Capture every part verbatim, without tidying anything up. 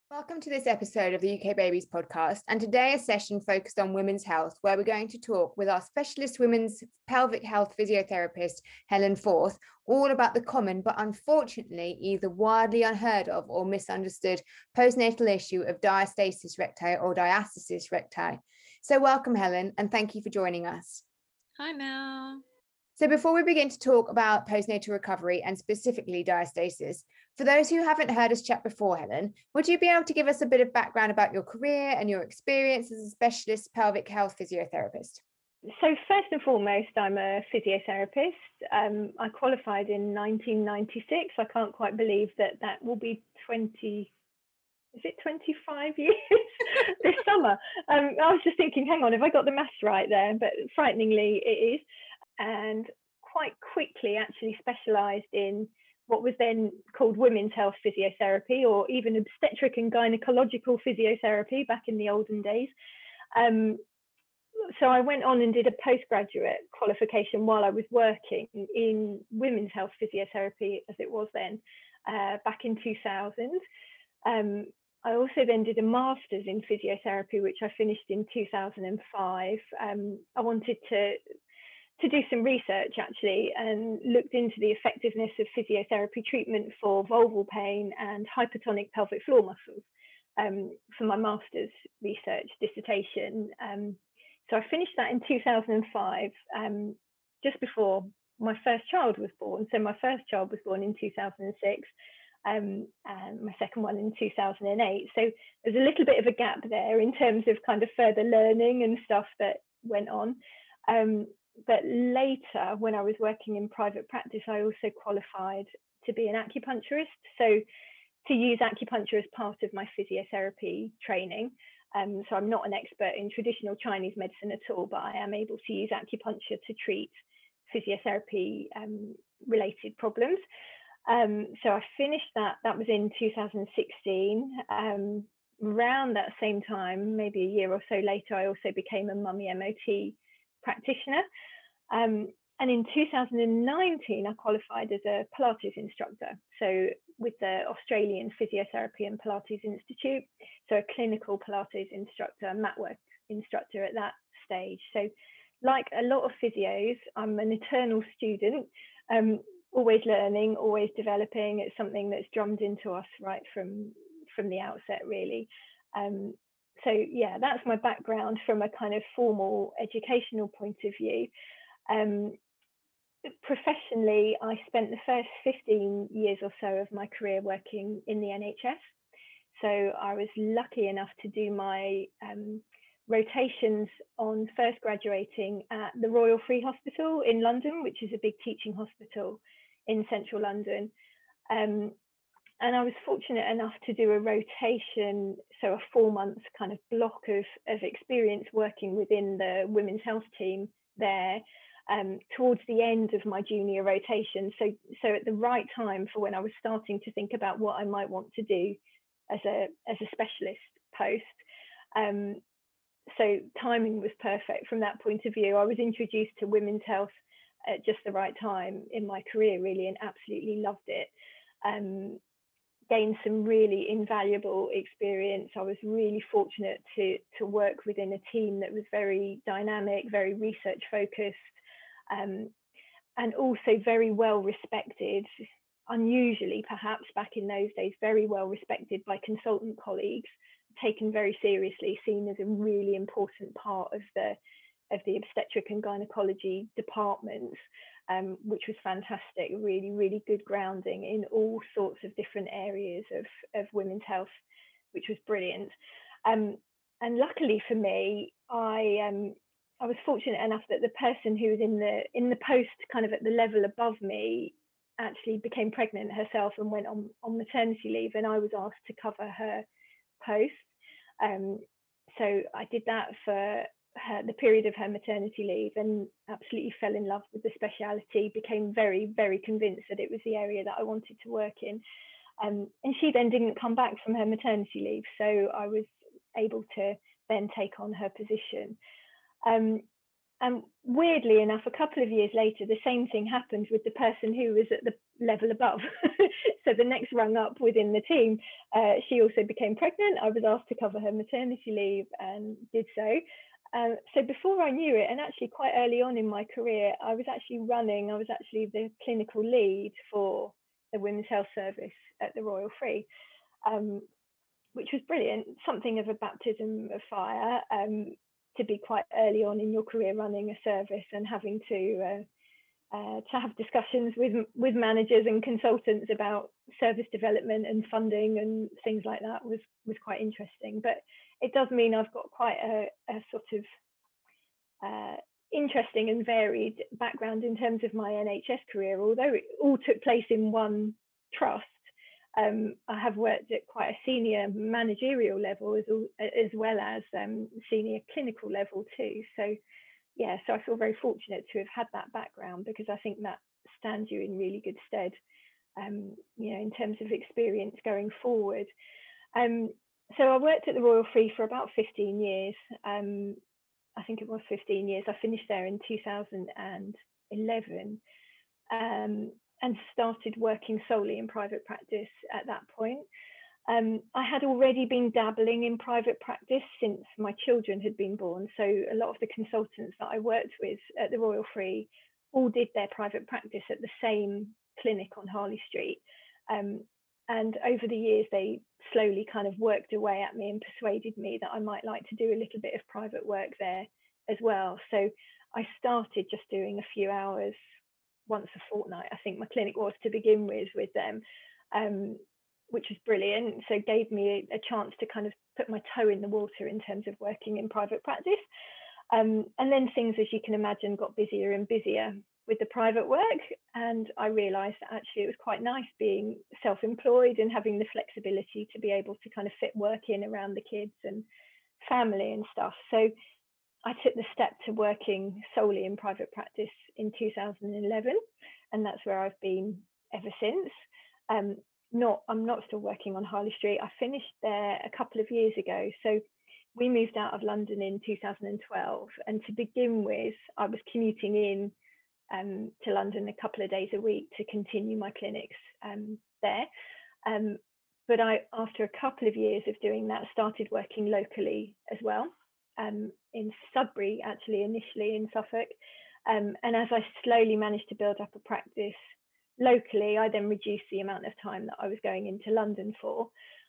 Welcome to this episode of the U K Babies podcast, and today a session focused on women's health, where we're going to talk with our specialist women's pelvic health physiotherapist, Helen Forth, all about the common but unfortunately either widely unheard of or misunderstood postnatal issue of diastasis recti or diastasis recti. So welcome, Helen, and thank you for joining us. Hi, Mel. So before we begin to talk about postnatal recovery and specifically diastasis, for those who haven't heard us chat before, Helen, would you be able to give us a bit of background about your career and your experience as a specialist pelvic health physiotherapist? So first and foremost, I'm a physiotherapist. Um, I qualified in nineteen ninety-six. I can't quite believe that that will be twenty, is it twenty-five years this summer? Um, I was just thinking, hang on, have I got the maths right there? But frighteningly, it is. And quite quickly actually specialised in what was then called women's health physiotherapy, or even obstetric and gynecological physiotherapy back in the olden days. Um, so I went on and did a postgraduate qualification while I was working in women's health physiotherapy, as it was then, uh, back in two thousand. Um, I also then did a master's in physiotherapy, which I finished in two thousand five. Um, I wanted to to do some research actually, and looked into the effectiveness of physiotherapy treatment for vulval pain and hypertonic pelvic floor muscles um, for my master's research dissertation. Um, so I finished that in two thousand five, um, just before my first child was born. So my first child was born in two thousand six, um, and my second one in two thousand eight. So there's a little bit of a gap there in terms of kind of further learning and stuff that went on. Um, But later, when I was working in private practice, I also qualified to be an acupuncturist. So to use acupuncture as part of my physiotherapy training. Um, so I'm not an expert in traditional Chinese medicine at all, but I am able to use acupuncture to treat physiotherapy um, related problems. Um, so I finished that, that was in two thousand sixteen. Um, around that same time, maybe a year or so later, I also became a mummy M O T practitioner. Um, and in two thousand nineteen, I qualified as a Pilates instructor. So with the Australian Physiotherapy and Pilates Institute, so a clinical Pilates instructor, mat work instructor at that stage. So like a lot of physios, I'm an eternal student, um, always learning, always developing. It's something that's drummed into us right from, from the outset, really. Um, So yeah, that's my background from a kind of formal educational point of view. Um, professionally, I spent the first fifteen years or so of my career working in the N H S. So I was lucky enough to do my um, rotations on first graduating at the Royal Free Hospital in London, which is a big teaching hospital in central London. Um, And I was fortunate enough to do a rotation, so a four month kind of block of, of experience working within the women's health team there um, towards the end of my junior rotation. So, so at the right time for when I was starting to think about what I might want to do as a, as a specialist post. Um, so timing was perfect from that point of view. I was introduced to women's health at just the right time in my career, really, and absolutely loved it. Um, gained some really invaluable experience. I was really fortunate to to work within a team that was very dynamic, very research focused, um, and also very well respected, unusually perhaps back in those days, very well respected by consultant colleagues, taken very seriously, seen as a really important part of the of the obstetric and gynecology departments. Um, which was fantastic, really, really good grounding in all sorts of different areas of, of women's health, which was brilliant. Um, and luckily for me, I um, I was fortunate enough that the person who was in the in the post kind of at the level above me actually became pregnant herself and went on, on maternity leave, and I was asked to cover her post. Um, so I did that for Her, the period of her maternity leave, and absolutely fell in love with the speciality, became very, very convinced that it was the area that I wanted to work in. Um, and she then didn't come back from her maternity leave, so I was able to then take on her position. Um, and weirdly enough, a couple of years later, the same thing happened with the person who was at the level above. So the next rung up within the team, uh, she also became pregnant. I was asked to cover her maternity leave and did so. Uh, so before I knew it, and actually quite early on in my career, I was actually running, I was actually the clinical lead for the Women's Health Service at the Royal Free, um, which was brilliant, something of a baptism of fire. Um, to be quite early on in your career running a service and having to uh, uh, to have discussions with with managers and consultants about service development and funding and things like that was was quite interesting. But it does mean I've got quite a, a sort of uh, interesting and varied background in terms of my N H S career. Although it all took place in one trust, Um, I have worked at quite a senior managerial level as, as well as um, senior clinical level too. So yeah, so I feel very fortunate to have had that background, because I think that stands you in really good stead, um, you know, in terms of experience going forward. Um, so I worked at the Royal Free for about fifteen years. Um, I think it was fifteen years. I finished there in two thousand eleven. Um, and started working solely in private practice at that point. Um, I had already been dabbling in private practice since my children had been born. So a lot of the consultants that I worked with at the Royal Free all did their private practice at the same clinic on Harley Street. Um, and over the years, they slowly kind of worked away at me and persuaded me that I might like to do a little bit of private work there as well. So I started just doing a few hours once a fortnight, I think my clinic was to begin with with them, um, which was brilliant. So it gave me a, a chance to kind of put my toe in the water in terms of working in private practice. Um, and then things, as you can imagine, got busier and busier with the private work. And I realised that actually it was quite nice being self-employed and having the flexibility to be able to kind of fit work in around the kids and family and stuff. So I took the step to working solely in private practice in two thousand eleven, and that's where I've been ever since. Um, not, I'm not still working on Harley Street. I finished there a couple of years ago. So we moved out of London in two thousand twelve, and to begin with, I was commuting in um, to London a couple of days a week to continue my clinics um, there. Um, but I, after a couple of years of doing that, started working locally as well. Um, in Sudbury, actually, initially in Suffolk. Um, and as I slowly managed to build up a practice locally, I then reduced the amount of time that I was going into London for.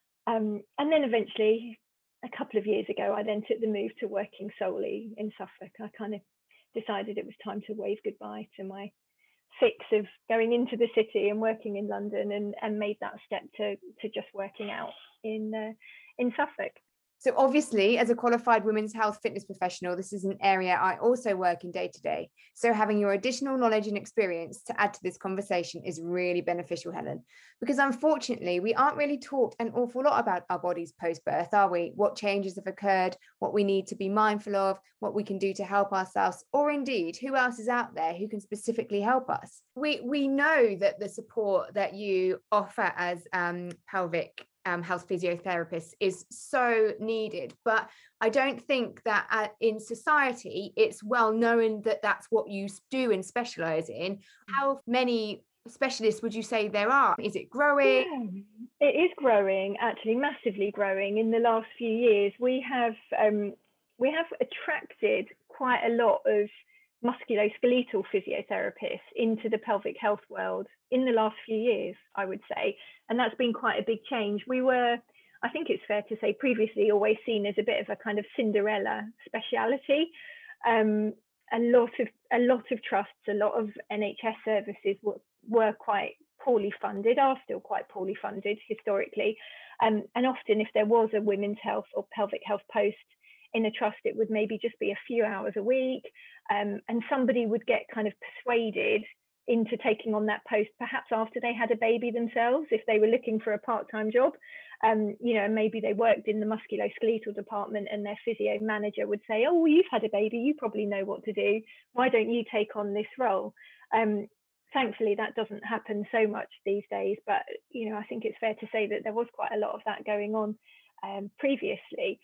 Um, and then eventually, a couple of years ago, I then took the move to working solely in Suffolk. I kind of decided it was time to wave goodbye to my fix of going into the city and working in London, and, and made that step to, to just working out in, uh, in Suffolk. So obviously, as a qualified women's health fitness professional, this is an area I also work in day to day. So having your additional knowledge and experience to add to this conversation is really beneficial, Helen, because unfortunately, we aren't really taught an awful lot about our bodies post-birth, are we? What changes have occurred, what we need to be mindful of, what we can do to help ourselves, or indeed, who else is out there who can specifically help us. We, we know that the support that you offer as um, pelvic Um, health physiotherapists is so needed, but I don't think that uh, in society it's well known that that's what you do and specialize in. How many specialists would you say there are? Is it growing? Yeah, it is growing, actually massively growing. In the last few years, we have um, we have attracted quite a lot of musculoskeletal physiotherapists into the pelvic health world in the last few years, I would say. And that's been quite a big change. We were, I think it's fair to say, previously always seen as a bit of a kind of Cinderella speciality. Um, a lot of a lot of trusts, a lot of N H S services were, were quite poorly funded, are still quite poorly funded historically. Um, and often if there was a women's health or pelvic health post in a trust, it would maybe just be a few hours a week. Um, and somebody would get kind of persuaded into taking on that post, perhaps after they had a baby themselves, if they were looking for a part-time job. Um, you know, maybe they worked in the musculoskeletal department and their physio manager would say, oh, well, you've had a baby, you probably know what to do. Why don't you take on this role? Um, thankfully, that doesn't happen so much these days. But, you know, I think it's fair to say that there was quite a lot of that going on um, previously.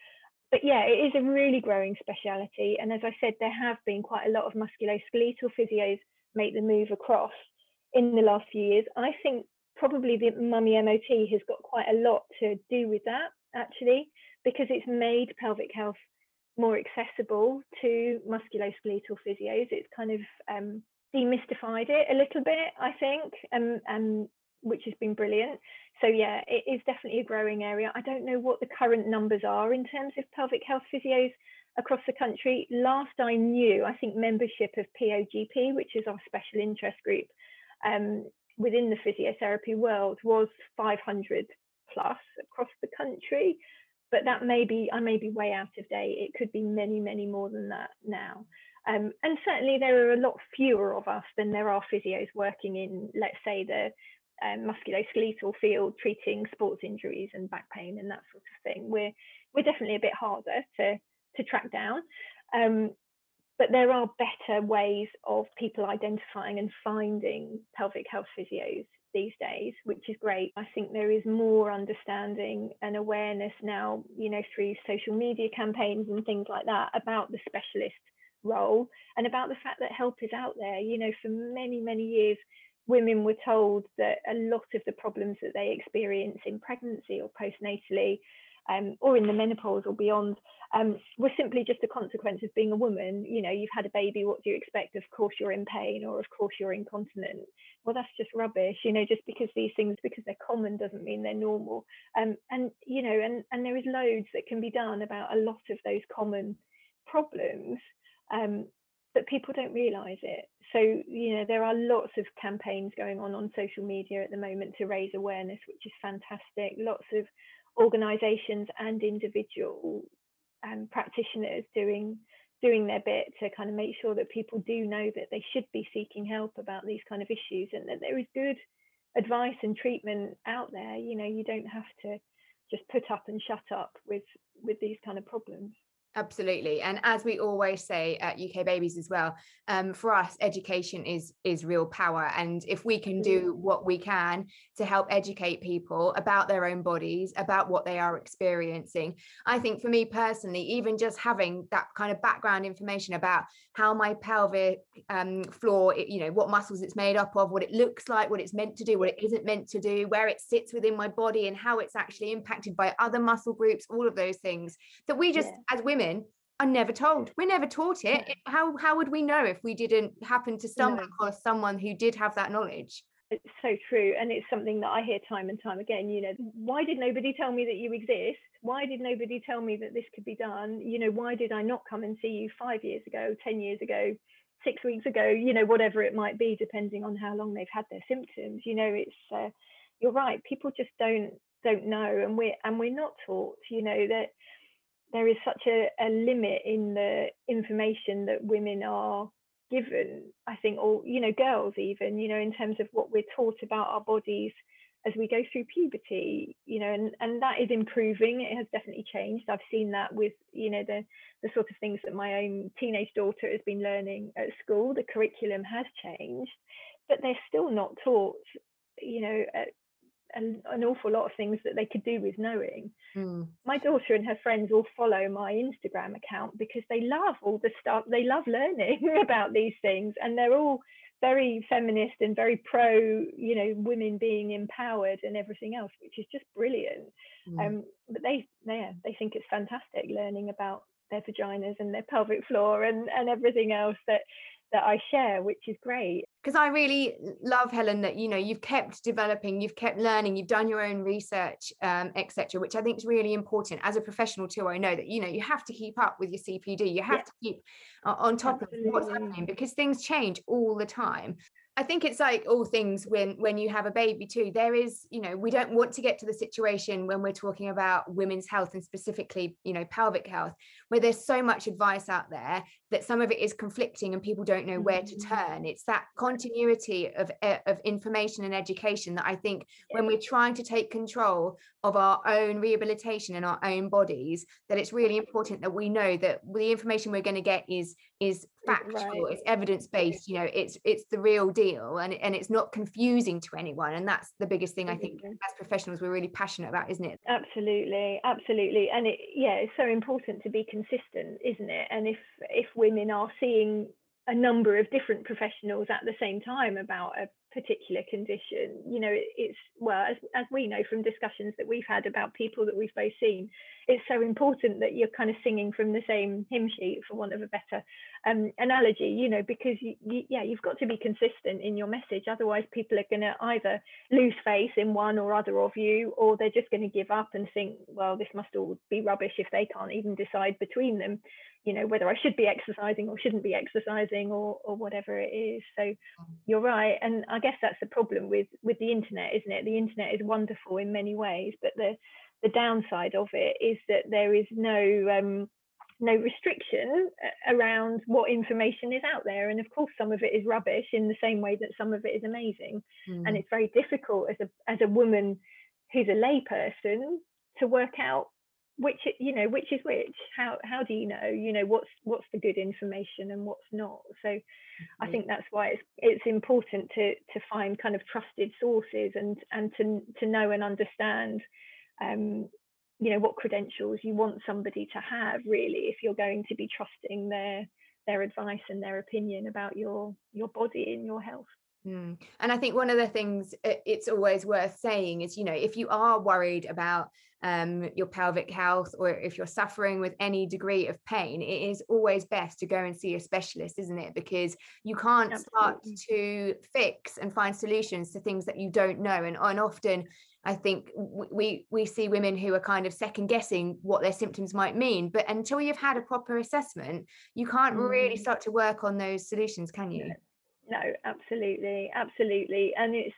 but yeah, it is a really growing speciality. And as I said, there have been quite a lot of musculoskeletal physios make the move across in the last few years. I think probably the Mummy M O T has got quite a lot to do with that, actually, because it's made pelvic health more accessible to musculoskeletal physios. It's kind of um, demystified it a little bit, I think, and, and which has been brilliant. So yeah, it is definitely a growing area. I don't know what the current numbers are in terms of pelvic health physios across the country. Last I knew, I think membership of P O G P, which is our special interest group um, within the physiotherapy world, was five hundred plus across the country. But that may be, I may be way out of date. It could be many, many more than that now. Um, and certainly there are a lot fewer of us than there are physios working in, let's say, the um, musculoskeletal field, treating sports injuries and back pain and that sort of thing. We're we're definitely a bit harder to to track down, um, but there are better ways of people identifying and finding pelvic health physios these days, which is great. I think there is more understanding and awareness now, you know, through social media campaigns and things like that, about the specialist role and about the fact that help is out there. You know, for many, many years, women were told that a lot of the problems that they experience in pregnancy or postnatally, um, or in the menopause or beyond, um, were simply just a consequence of being a woman. You know, you've had a baby, what do you expect? Of course you're in pain, or of course you're incontinent. Well, that's just rubbish. You know, just because these things, because they're common, doesn't mean they're normal. Um, and, you know, and, and there is loads that can be done about a lot of those common problems. Um, but people don't realize it. So, you know, there are lots of campaigns going on on social media at the moment to raise awareness, which is fantastic. Lots of organizations and individual um, practitioners doing doing their bit to kind of make sure that people do know that they should be seeking help about these kind of issues, and that there is good advice and treatment out there. You know, you don't have to just put up and shut up with with these kind of problems. Absolutely. And as we always say at U K Babies as well, um, for us, education is is real power. And if we can do what we can to help educate people about their own bodies, about what they are experiencing, I think for me personally, even just having that kind of background information about how my pelvic um, floor, it, you know, what muscles it's made up of, what it looks like, what it's meant to do, what it isn't meant to do, where it sits within my body and how it's actually impacted by other muscle groups, all of those things that we just, yeah. as women, are never told. We're never taught it. Yeah. How how would we know if we didn't happen to stumble no. across someone who did have that knowledge? It's so true. And it's something that I hear time and time again. You know, why did nobody tell me that you exist? Why did nobody tell me that this could be done? You know, why did I not come and see you five years ago, ten years ago, six weeks ago, you know, whatever it might be, depending on how long they've had their symptoms. You know, it's uh, you're right. People just don't don't know. And we're and we're not taught, you know, that there is such a, a limit in the information that women are given, I think, or, you know, girls even, you know, in terms of what we're taught about our bodies as we go through puberty, you know, and, and that is improving. It has definitely changed. I've seen that with, you know, the, the sort of things that my own teenage daughter has been learning at school. The curriculum has changed, but they're still not taught, you know, at, An, an awful lot of things that they could do with knowing. Mm. My daughter and her friends all follow my Instagram account because they love all the stuff. They love learning about these things, and they're all very feminist and very pro, you know, women being empowered and everything else, which is just brilliant. Mm. Um, but they, yeah, they think it's fantastic learning about their vaginas and their pelvic floor and and everything else that that I share, which is great. Because I really love, Helen, that, you know, you've kept developing, you've kept learning, you've done your own research, um, et cetera, which I think is really important. As a professional too, I know that, you know, you have to keep up with your C P D. You have yeah. to keep uh, on top Absolutely. Of what's happening, because things change all the time. I think it's like all things when when you have a baby too, there is, you know, we don't want to get to the situation when we're talking about women's health and specifically, you know, pelvic health, where there's so much advice out there that some of it is conflicting and people don't know where to turn. It's that continuity of, of information and education that I think when we're trying to take control of our own rehabilitation and our own bodies, that it's really important that we know that the information we're going to get is is factual, right. It's evidence-based, you know, it's it's the real deal. feel, and, and it's not confusing to anyone. And that's the biggest thing I think as professionals we're really passionate about, isn't it? Absolutely, absolutely. And it, yeah, it's so important to be consistent, isn't it? And if if women are seeing a number of different professionals at the same time about a particular condition, you know, it, it's, well, as, as we know from discussions that we've had about people that we've both seen, it's so important that you're kind of singing from the same hymn sheet, for want of a better um, analogy, you know, because you, you, yeah, you've got to be consistent in your message. Otherwise, people are going to either lose faith in one or other of you, or they're just going to give up and think, well, this must all be rubbish if they can't even decide between them, you know, whether I should be exercising or shouldn't be exercising, or or whatever it is. So you're right. And I guess that's the problem with with the internet, isn't it? The internet is wonderful in many ways, but the the downside of it is that there is no um, no restriction around what information is out there. And of course, some of it is rubbish in the same way that some of it is amazing. Mm. And it's very difficult as a as a woman who's a layperson to work out which, you know, which is which. How how do you know, you know, what's what's the good information and what's not? So mm-hmm. I think that's why it's it's important to to find kind of trusted sources, and and to to know and understand um you know, what credentials you want somebody to have, really, if you're going to be trusting their their advice and their opinion about your your body and your health. Mm. And I think one of the things it's always worth saying is, you know, if you are worried about um, your pelvic health, or if you're suffering with any degree of pain, it is always best to go and see a specialist, isn't it? Because you can't Absolutely. Start to fix and find solutions to things that you don't know. And, and often I think we we see women who are kind of second guessing what their symptoms might mean, but until you've had a proper assessment, you can't mm. really start to work on those solutions, can you? No, absolutely, absolutely. And it's,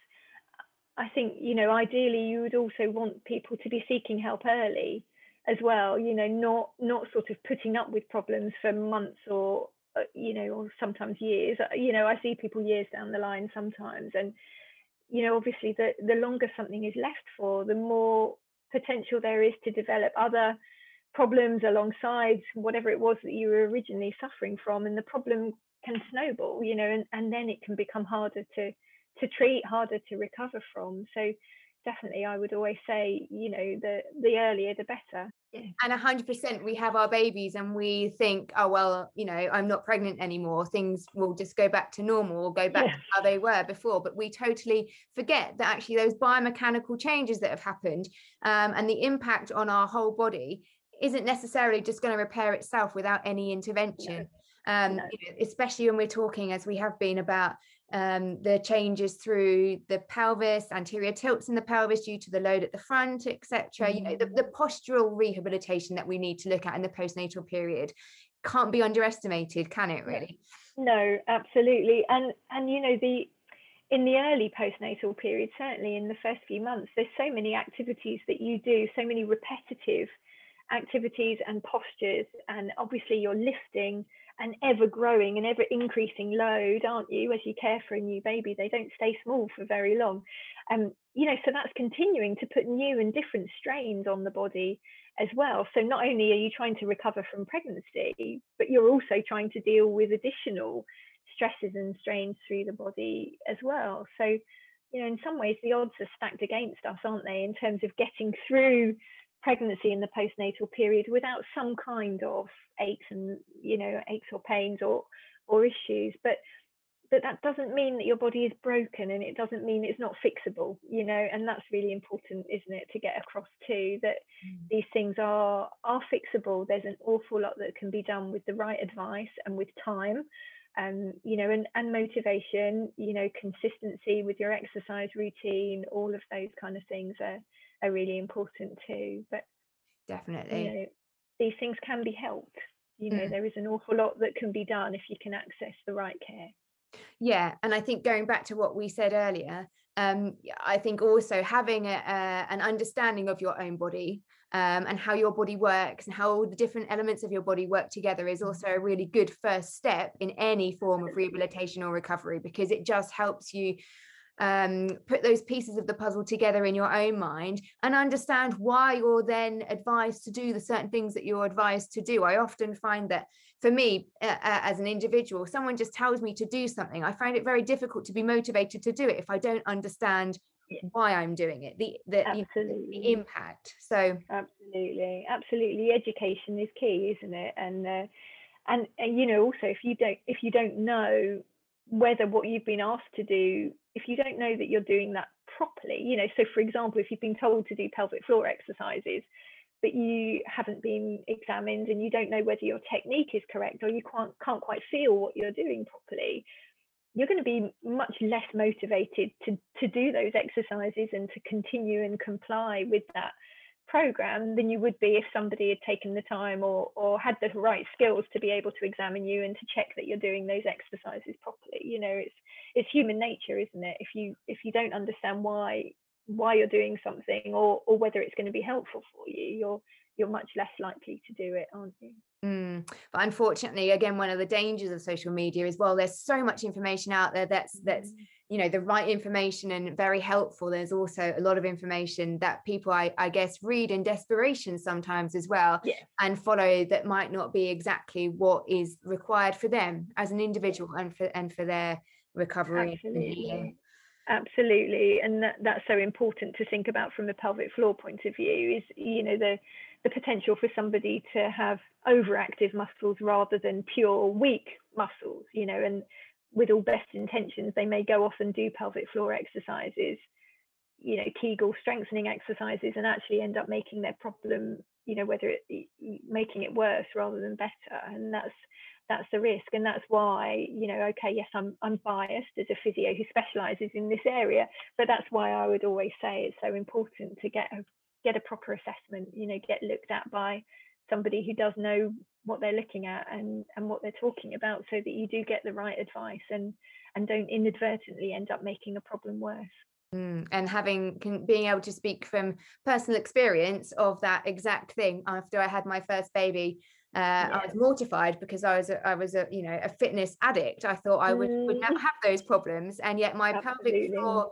I think, you know, ideally you would also want people to be seeking help early as well, you know, not not sort of putting up with problems for months or, you know, or sometimes years. You know, I see people years down the line sometimes, and, you know, obviously the, the longer something is left for, the more potential there is to develop other problems alongside whatever it was that you were originally suffering from. And the problem can snowball, you know, and, and then it can become harder to to treat, harder to recover from. So definitely I would always say, you know, the the earlier the better. Yeah. And one hundred percent we have our babies and we think, oh well, you know, I'm not pregnant anymore, things will just go back to normal, or go back yeah. to how they were before. But we totally forget that actually those biomechanical changes that have happened um, and the impact on our whole body isn't necessarily just going to repair itself without any intervention. No. Um, no. you know, especially when we're talking, as we have been, about um, the changes through the pelvis, anterior tilts in the pelvis due to the load at the front, et cetera. Mm. You know, the, the postural rehabilitation that we need to look at in the postnatal period can't be underestimated, can it? Really? No, absolutely. And and you know, the in the early postnatal period, certainly in the first few months, there's so many activities that you do, so many repetitive activities and postures, and obviously you're lifting an ever growing and ever increasing load, aren't you, as you care for a new baby? They don't stay small for very long. Um, you know, so that's continuing to put new and different strains on the body as well. So not only are you trying to recover from pregnancy, but you're also trying to deal with additional stresses and strains through the body as well. So, you know, in some ways the odds are stacked against us, aren't they, in terms of getting through pregnancy in the postnatal period without some kind of aches and, you know, aches or pains or or issues. But but that doesn't mean that your body is broken, and it doesn't mean it's not fixable, you know, and that's really important, isn't it, to get across too, that mm. these things are are fixable. There's an awful lot that can be done with the right advice and with time, um, you know, and, and motivation, you know, consistency with your exercise routine, all of those kind of things are are really important too. But definitely, you know, these things can be helped. You know, mm. there is an awful lot that can be done if you can access the right care. Yeah, and I think going back to what we said earlier, um, I think also having a, a, an understanding of your own body um, and how your body works and how all the different elements of your body work together is also a really good first step in any form of rehabilitation or recovery, because it just helps you um, put those pieces of the puzzle together in your own mind and understand why you're then advised to do the certain things that you're advised to do. I often find that for me, uh, uh, as an individual, someone just tells me to do something, I find it very difficult to be motivated to do it if I don't understand Yeah. why I'm doing it, the the, you know, the impact. So absolutely, absolutely, education is key, isn't it? And uh, and, and you know, also if you don't if you don't know whether what you've been asked to do, if you don't know that you're doing that properly, you know, so for example, if you've been told to do pelvic floor exercises, but you haven't been examined and you don't know whether your technique is correct, or you can't can't quite feel what you're doing properly, you're going to be much less motivated to to do those exercises and to continue and comply with that program than you would be if somebody had taken the time or or had the right skills to be able to examine you and to check that you're doing those exercises properly. You know, it's it's human nature, isn't it? If you if you don't understand why why you're doing something, or or whether it's going to be helpful for you, you're you're much less likely to do it, aren't you? Mm. But unfortunately, again, one of the dangers of social media is, well, there's so much information out there that's that's you know the right information and very helpful. There's also a lot of information that people, I, I guess, read in desperation sometimes as well, yeah. and follow that might not be exactly what is required for them as an individual and for and for their recovery. Absolutely. Absolutely, and that, that's so important to think about from the pelvic floor point of view. Is you know the the potential for somebody to have overactive muscles rather than pure weak muscles. You know, and with all best intentions, they may go off and do pelvic floor exercises, you know, Kegel strengthening exercises, and actually end up making their problem, you know, whether it making it worse rather than better. And that's that's the risk. And that's why, you know, okay, yes, I'm I'm biased as a physio who specializes in this area, but that's why I would always say it's so important to get a get a proper assessment, you know, get looked at by somebody who does know what they're looking at and and what they're talking about, so that you do get the right advice and and don't inadvertently end up making a problem worse. Mm, and having can, being able to speak from personal experience of that exact thing. After I had my first baby, uh, yeah. I was mortified because I was a, I was a you know a fitness addict. I thought I would, mm. would never have those problems, and yet my Absolutely. pelvic floor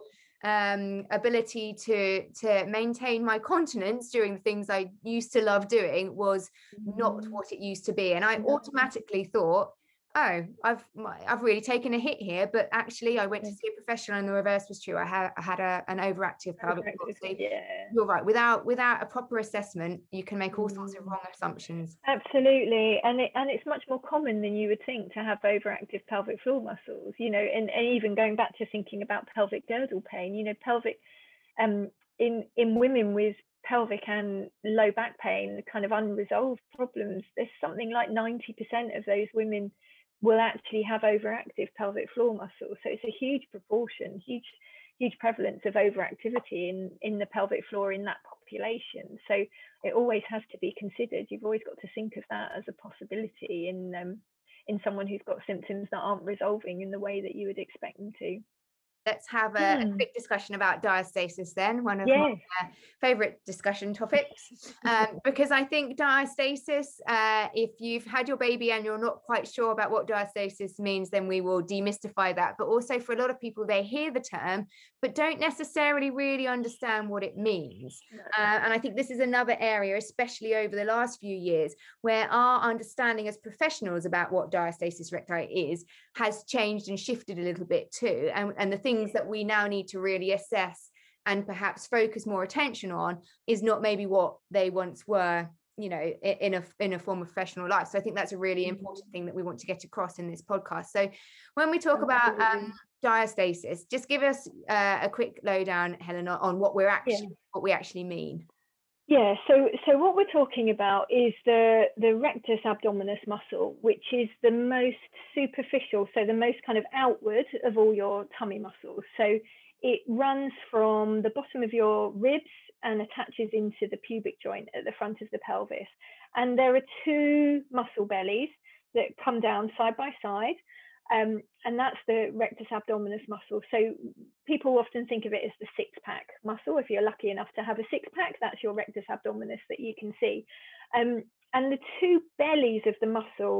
um, ability to to maintain my continence doing the things I used to love doing was mm. not what it used to be, and I no. automatically thought, oh, I've I've really taken a hit here. But actually, I went to see a professional, and the reverse was true. I had I had a, an overactive pelvic floor. So yeah. You're right. Without without a proper assessment, you can make all sorts of wrong assumptions. Absolutely, and it, and it's much more common than you would think to have overactive pelvic floor muscles. You know, and, and even going back to thinking about pelvic girdle pain. You know, pelvic um in in women with pelvic and low back pain, kind of unresolved problems, there's something like ninety percent of those women will actually have overactive pelvic floor muscles. So it's a huge proportion, huge, huge prevalence of overactivity in, in the pelvic floor in that population. So it always has to be considered. You've always got to think of that as a possibility in um, in someone who's got symptoms that aren't resolving in the way that you would expect them to. Let's have a, mm. a quick discussion about diastasis then, one of yes. my uh, favorite discussion topics, um, because I think diastasis, uh, if you've had your baby and you're not quite sure about what diastasis means, then we will demystify that. But also for a lot of people, they hear the term, but don't necessarily really understand what it means. Uh, and I think this is another area, especially over the last few years, where our understanding as professionals about what diastasis recti is has changed and shifted a little bit too. And, and the things that we now need to really assess and perhaps focus more attention on is not maybe what they once were, you know, in a in a form of professional life. So I think that's a really important thing that we want to get across in this podcast. So when we talk about um, diastasis, just give us uh, a quick lowdown, Helen, on what we're actually yeah. what we actually mean. Yeah, so so what we're talking about is the the rectus abdominis muscle, which is the most superficial, so the most kind of outward of all your tummy muscles. So it runs from the bottom of your ribs and attaches into the pubic joint at the front of the pelvis. And there are two muscle bellies that come down side by side. Um, and that's the rectus abdominis muscle. So people often think of it as the six-pack muscle. If you're lucky enough to have a six-pack, that's your rectus abdominis that you can see. Um, and the two bellies of the muscle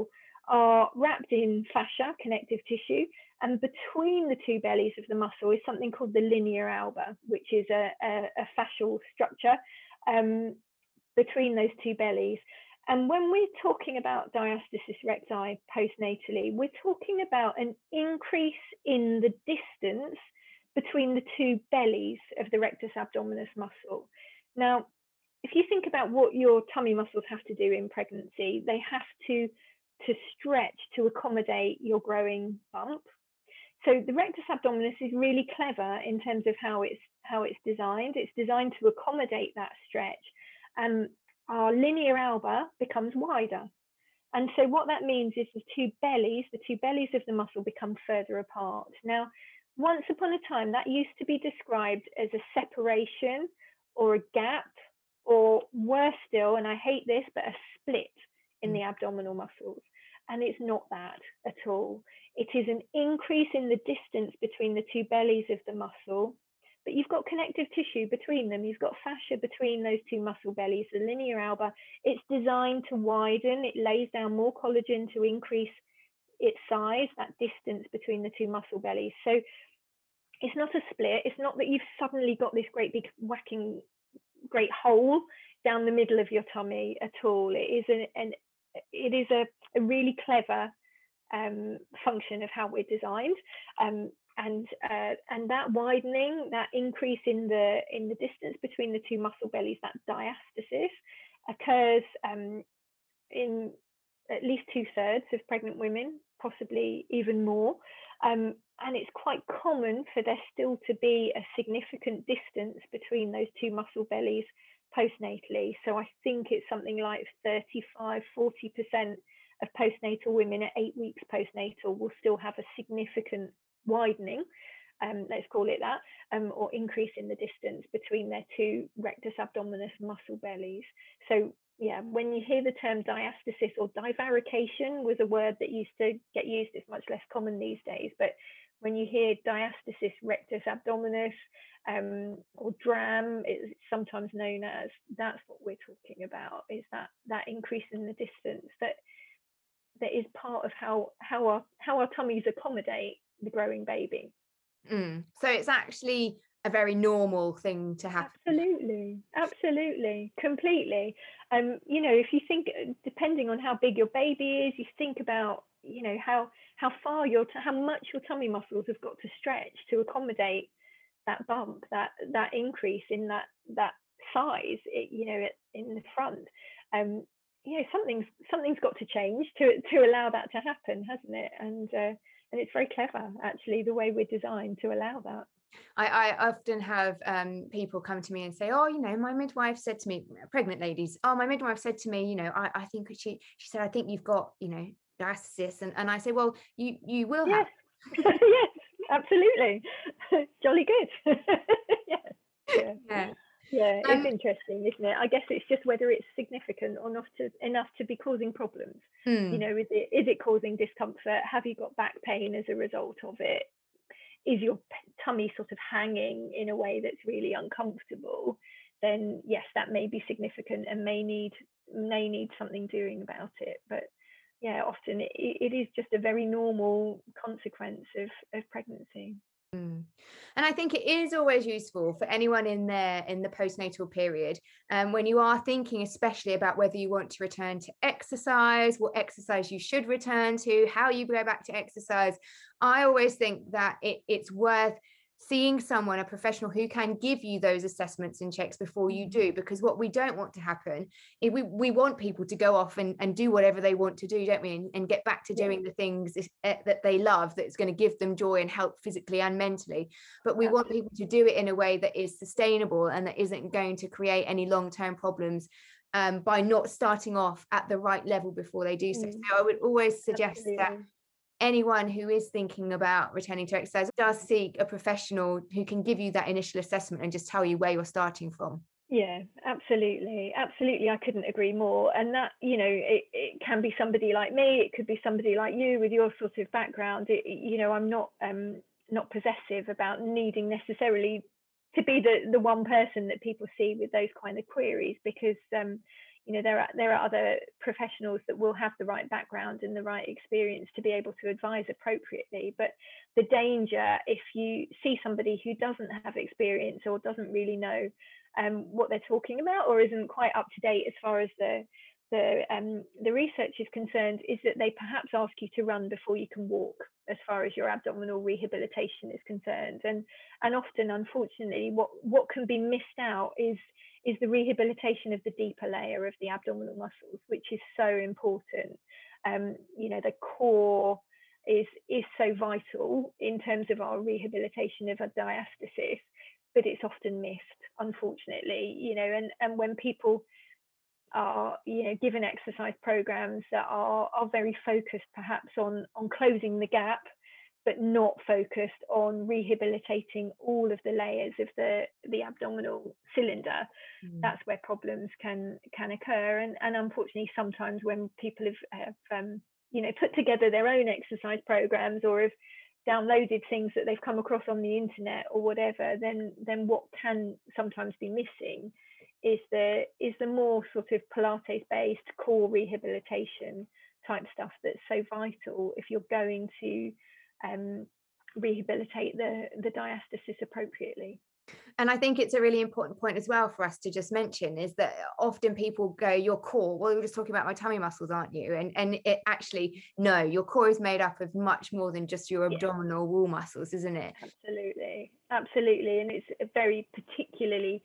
are wrapped in fascia, connective tissue, and between the two bellies of the muscle is something called the linea alba, which is a, a, a fascial structure um, between those two bellies. And when we're talking about diastasis recti postnatally, we're talking about an increase in the distance between the two bellies of the rectus abdominis muscle. Now, if you think about what your tummy muscles have to do in pregnancy, they have to, to stretch to accommodate your growing bump. So the rectus abdominis is really clever in terms of how it's, how it's designed. It's designed to accommodate that stretch. Um, our linea alba becomes wider. And so what that means is the two bellies, the two bellies of the muscle become further apart. Now, once upon a time, that used to be described as a separation or a gap, or worse still, and I hate this, but a split in the abdominal muscles. And it's not that at all. It is an increase in the distance between the two bellies of the muscle, but you've got connective tissue between them. You've got fascia between those two muscle bellies, the linea alba. It's designed to widen. It lays down more collagen to increase its size, that distance between the two muscle bellies. So it's not a split. It's not that you've suddenly got this great big whacking, great hole down the middle of your tummy at all. It is an, an it is a, a really clever um, function of how we're designed. Um, And uh, and that widening, that increase in the in the distance between the two muscle bellies, that diastasis, occurs um, in at least two thirds of pregnant women, possibly even more. Um, and it's quite common for there still to be a significant distance between those two muscle bellies postnatally. So I think it's something like thirty-five, forty percent of postnatal women at eight weeks postnatal will still have a significant widening, um, let's call it that, um, or increase in the distance between their two rectus abdominis muscle bellies. So yeah, when you hear the term diastasis, or divarication was a word that used to get used, it's much less common these days, but when you hear diastasis rectus abdominis, um, or DRAM, it's sometimes known as, that's what we're talking about, is that that increase in the distance that that is part of how how our how our tummies accommodate the growing baby. Mm. So it's actually a very normal thing to happen. Absolutely, absolutely, completely. Um, you know, if you think, depending on how big your baby is, you think about, you know, how how far your how much your tummy muscles have got to stretch to accommodate that bump, that that increase in that that size, it, you know, in the front. Um, you know, something's something's got to change to to allow that to happen, hasn't it? And uh, and it's very clever, actually, the way we're designed to allow that. I, I often have um, people come to me and say, oh, you know, my midwife said to me, pregnant ladies, oh, my midwife said to me, you know, I, I think she she said, I think you've got, you know, diastasis. And, and I say, well, you you will yes. have. Yes, absolutely. Jolly good. yeah. Yeah. Yeah. Yeah, Um, it's interesting, isn't it? I guess it's just whether it's significant or not to, enough to be causing problems. hmm. You know, is it is it causing discomfort? Have you got back pain as a result of it? Is your tummy sort of hanging in a way that's really uncomfortable? Then yes, that may be significant and may need may need something doing about it. But yeah, often it, it is just a very normal consequence of, of pregnancy. Mm. And I think it is always useful for anyone in there in the postnatal period, um, when you are thinking especially about whether you want to return to exercise, what exercise you should return to, how you go back to exercise. I always think that it, it's worth seeing someone, a professional, who can give you those assessments and checks before you do, because what we don't want to happen is we, we want people to go off and, and do whatever they want to do, don't we, and, and get back to doing the things that they love, that's going to give them joy and help physically and mentally. But we want people to do it in a way that is sustainable and that isn't going to create any long-term problems um, by not starting off at the right level before they do so. Mm. So I would always suggest Absolutely. that anyone who is thinking about returning to exercise does seek a professional who can give you that initial assessment and just tell you where you're starting from. Yeah, absolutely. Absolutely. I couldn't agree more. And that, you know, it, it can be somebody like me. It could be somebody like you with your sort of background. It, you know, I'm not um, not possessive about needing necessarily to be the, the one person that people see with those kind of queries, because, um, you know, there are there are other professionals that will have the right background and the right experience to be able to advise appropriately. But the danger, if you see somebody who doesn't have experience or doesn't really know um, what they're talking about, or isn't quite up to date as far as the the um, the research is concerned, is that they perhaps ask you to run before you can walk, as far as your abdominal rehabilitation is concerned. And and often, unfortunately, what what can be missed out is is the rehabilitation of the deeper layer of the abdominal muscles, which is so important. Um, you know, the core is is so vital in terms of our rehabilitation of a diastasis, but it's often missed, unfortunately. You know, and and when people are, you know, given exercise programs that are are very focused perhaps on on closing the gap, but not focused on rehabilitating all of the layers of the the abdominal cylinder, mm. that's where problems can can occur. And and unfortunately, sometimes when people have, have um, you know, put together their own exercise programs, or have downloaded things that they've come across on the internet or whatever, then then what can sometimes be missing is the is the more sort of Pilates based core rehabilitation type stuff that's so vital if you're going to um, rehabilitate the the diastasis appropriately. And I think it's a really important point as well for us to just mention, is that often people go, your core, well, you're just talking about my tummy muscles, aren't you? And and it actually, no, your core is made up of much more than just your abdominal yeah. wall muscles, isn't it? Absolutely, absolutely. And it's very particularly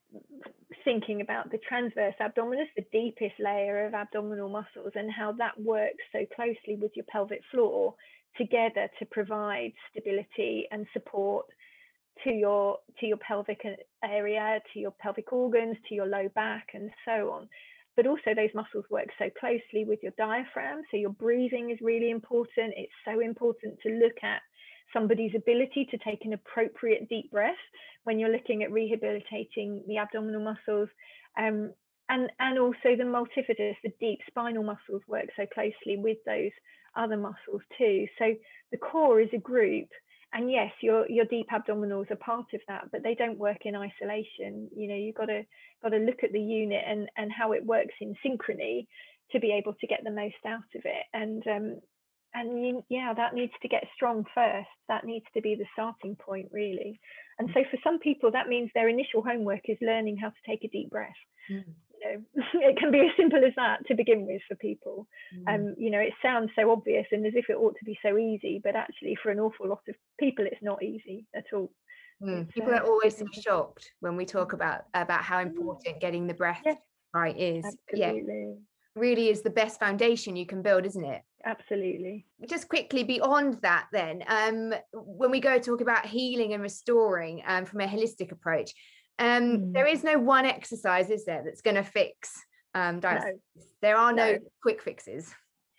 thinking about the transverse abdominis, the deepest layer of abdominal muscles, and how that works so closely with your pelvic floor together to provide stability and support to your to your pelvic area, to your pelvic organs, to your low back, and so on. But also those muscles work so closely with your diaphragm, so your breathing is really important. It's so important to look at somebody's ability to take an appropriate deep breath when you're looking at rehabilitating the abdominal muscles. Um, and, and also the multifidus, the deep spinal muscles, work so closely with those other muscles too. So the core is a group, and yes, your your deep abdominals are part of that, but they don't work in isolation. You know, you've got to got to look at the unit and and how it works in synchrony to be able to get the most out of it. And um, and you, yeah, that needs to get strong first. That needs to be the starting point, really. And so for some people, that means their initial homework is learning how to take a deep breath. Mm. You know, it can be as simple as that to begin with for people. Mm. Um, you know, it sounds so obvious and as if it ought to be so easy, but actually for an awful lot of people, it's not easy at all. Mm. People uh, are always so shocked when we talk about about how important getting the breath yes. right is. Absolutely. Yeah. Really is the best foundation you can build, isn't it? Absolutely. Just quickly beyond that then, um, when we go talk about healing and restoring um, from a holistic approach, um, mm. there is no one exercise, is there, that's going to fix um, diastasis? No. There are no, no quick fixes.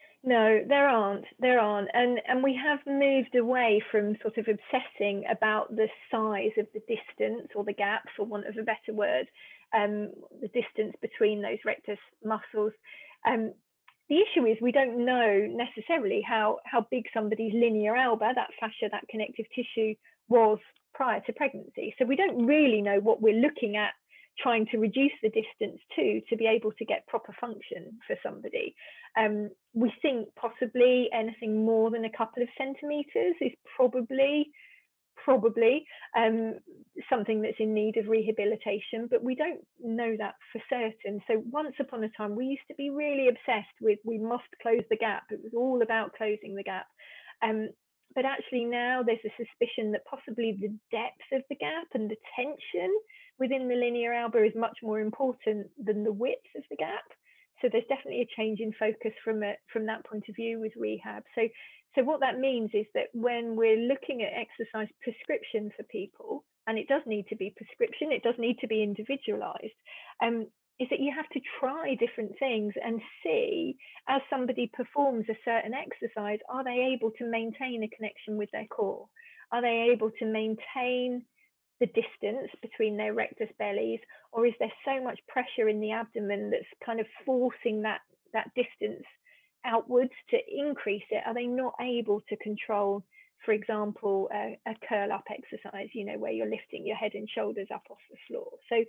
No, there aren't. There aren't. And, and we have moved away from sort of obsessing about the size of the distance or the gap, for want of a better word, um, the distance between those rectus muscles. Um, the issue is we don't know necessarily how, how big somebody's linea alba, that fascia, that connective tissue, was prior to pregnancy. So we don't really know what we're looking at trying to reduce the distance to, to be able to get proper function for somebody. Um, we think possibly anything more than a couple of centimetres is probably, probably um, something that's in need of rehabilitation, but we don't know that for certain. So once upon a time, we used to be really obsessed with, we must close the gap. It was all about closing the gap. Um, but actually now there's a suspicion that possibly the depth of the gap and the tension within the linea alba is much more important than the width of the gap. So there's definitely a change in focus from a, from that point of view with rehab. So, so what that means is that when we're looking at exercise prescription for people, and it does need to be prescription, it does need to be individualized, um, is that you have to try different things and see, as somebody performs a certain exercise, are they able to maintain a connection with their core? Are they able to maintain the distance between their rectus bellies, or is there so much pressure in the abdomen that's kind of forcing that that distance outwards to increase it? Are they not able to control, for example, a, a curl up exercise, you know, where you're lifting your head and shoulders up off the floor? So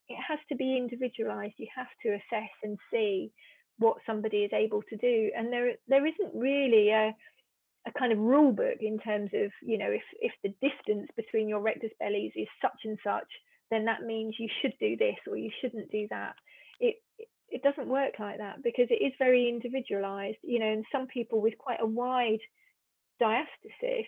it has to be individualized. You have to assess and see what somebody is able to do. And there there isn't really a, a kind of rule book in terms of, you know, if, if the distance between your rectus bellies is such and such, then that means you should do this or you shouldn't do that. It it doesn't work like that, because it is very individualized, you know, and some people with quite a wide diastasis,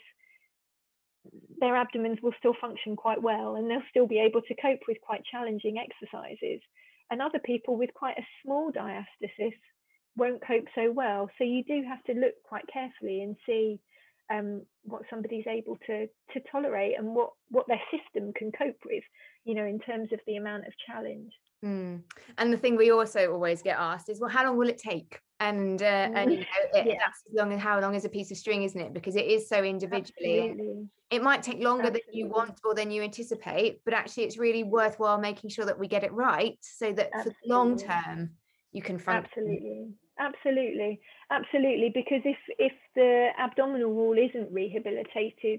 their abdomens will still function quite well and they'll still be able to cope with quite challenging exercises. And other people with quite a small diastasis won't cope so well. So you do have to look quite carefully and see um, what somebody's able to to tolerate and what what their system can cope with, you know, in terms of the amount of challenge. Mm. And the thing we also always get asked is, well, how long will it take? And uh, and you know, it, Yeah. that's as long as how long is a piece of string, isn't it? Because it is so individually. Absolutely. It might take longer Absolutely. than you want or than you anticipate, but actually it's really worthwhile making sure that we get it right, so that Absolutely. for the long term you can function. Absolutely. Absolutely. Absolutely. Because if if the abdominal wall isn't rehabilitated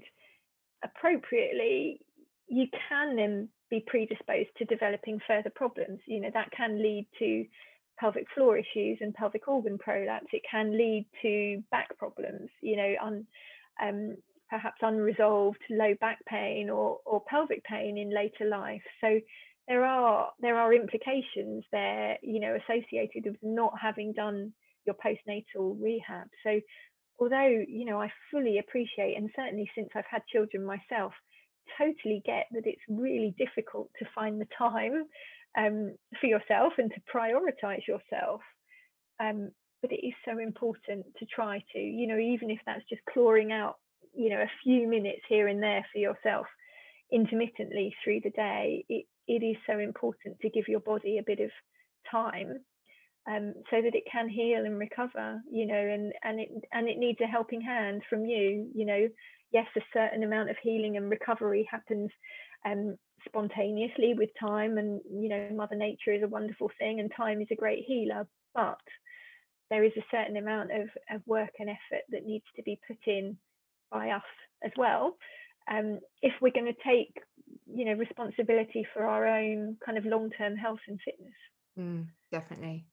appropriately, you can then be predisposed to developing further problems. You know, that can lead to pelvic floor issues and pelvic organ prolapse. It can lead to back problems, you know, un, um, perhaps unresolved low back pain or, or pelvic pain in later life. So there are there are implications there, you know, associated with not having done your postnatal rehab. So although, you know, I fully appreciate, and certainly since I've had children myself, totally get that it's really difficult to find the time um, for yourself and to prioritize yourself. Um, but it is so important to try to, you know, even if that's just clawing out, you know, a few minutes here and there for yourself intermittently through the day, it, it is so important to give your body a bit of time um, so that it can heal and recover, you know, and, and it and it needs a helping hand from you, you know. Yes, a certain amount of healing and recovery happens um, spontaneously with time, and, you know, Mother Nature is a wonderful thing and time is a great healer, but there is a certain amount of, of work and effort that needs to be put in by us as well. Um, if we're going to take, you know, responsibility for our own kind of long-term health and fitness. Mm, definitely.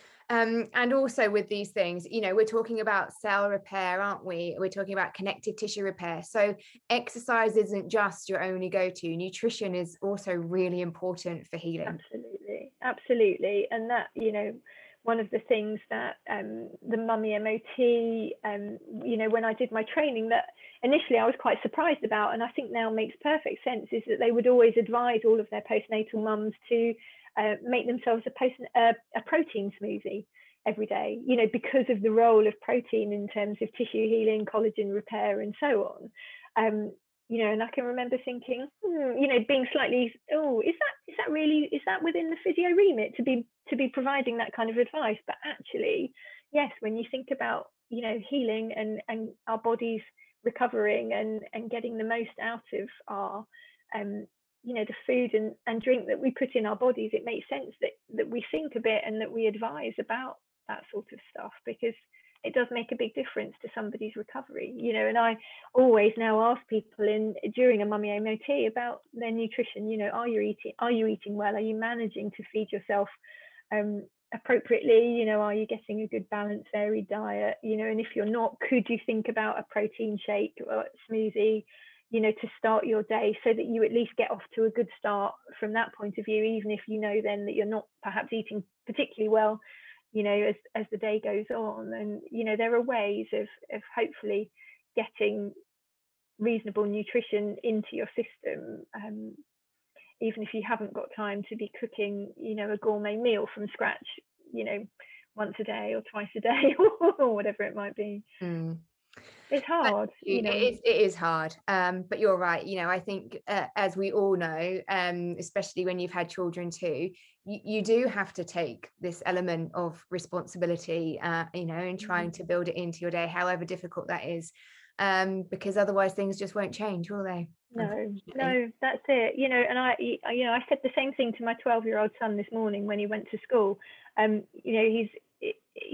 Um, and also with these things, you know, we're talking about cell repair, aren't we? We're talking about connective tissue repair. So exercise isn't just your only go-to. Nutrition is also really important for healing. Absolutely, absolutely. And that, you know, one of the things that um, the Mummy M O T, um, you know, when I did my training, that initially I was quite surprised about, and I think now makes perfect sense, is that they would always advise all of their postnatal mums to uh, make themselves a, post, uh, a protein smoothie every day, you know, because of the role of protein in terms of tissue healing, collagen repair, and so on. Um, you know, and I can remember thinking, hmm, you know, being slightly, oh, is that is that really is that within the physio remit to be to be providing that kind of advice? But actually, yes, when you think about, you know, healing and and our bodies recovering and and getting the most out of our um you know, the food and, and drink that we put in our bodies, it makes sense that that we think a bit and that we advise about that sort of stuff, because it does make a big difference to somebody's recovery, you know. And I always now ask people in during a Mummy M O T about their nutrition. You know, are you eating? Are you eating well? Are you managing to feed yourself um, appropriately? You know, are you getting a good balanced, varied diet? You know, and if you're not, could you think about a protein shake or a smoothie? You know, to start your day, so that you at least get off to a good start from that point of view, even if you know then that you're not perhaps eating particularly well, you know, as as the day goes on. And, you know, there are ways of of hopefully getting reasonable nutrition into your system, um, even if you haven't got time to be cooking, you know, a gourmet meal from scratch, you know, once a day or twice a day or whatever it might be. Mm. It's hard, you know. It is, it is hard, um, but you're right. You know, I think uh, as we all know, um, especially when you've had children too, you, you do have to take this element of responsibility, uh, you know, and trying to build it into your day, however difficult that is, um, because otherwise things just won't change, will they? No, no, that's it. You know, and I, you know, I said the same thing to my twelve-year-old son this morning when he went to school. Um, you know, he's he's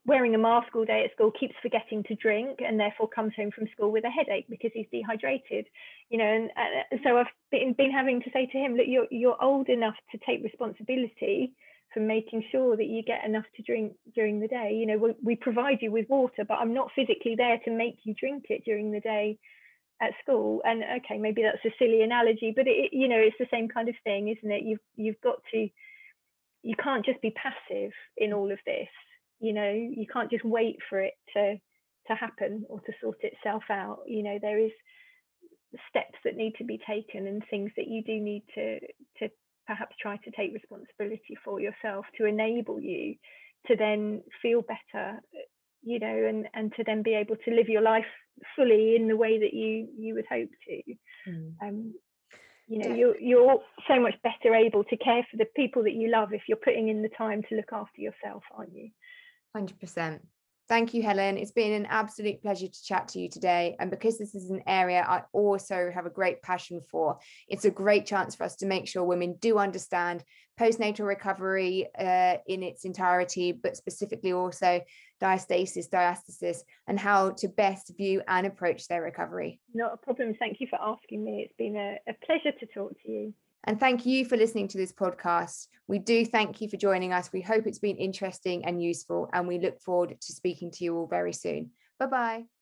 wearing a mask all day at school, keeps forgetting to drink, and therefore comes home from school with a headache because he's dehydrated. You know, and, and so I've been, been having to say to him, look, you're you're old enough to take responsibility for making sure that you get enough to drink during the day. You know, we, we provide you with water, but I'm not physically there to make you drink it during the day at school. And okay, maybe that's a silly analogy, but it, you know, it's the same kind of thing, isn't it? You've you've got to, you can't just be passive in all of this. You know, you can't just wait for it to to happen or to sort itself out. You know, there is steps that need to be taken and things that you do need to to perhaps try to take responsibility for yourself to enable you to then feel better, you know, and and to then be able to live your life fully in the way that you you would hope to. Mm. Um, you know, you're you're so much better able to care for the people that you love if you're putting in the time to look after yourself, aren't you? one hundred percent. Thank you, Helen. It's been an absolute pleasure to chat to you today. And because this is an area I also have a great passion for, it's a great chance for us to make sure women do understand postnatal recovery uh, in its entirety, but specifically also diastasis, diastasis, and how to best view and approach their recovery. Not a problem. Thank you for asking me. It's been a, a pleasure to talk to you. And thank you for listening to this podcast. We do thank you for joining us. We hope it's been interesting and useful, and we look forward to speaking to you all very soon. Bye-bye.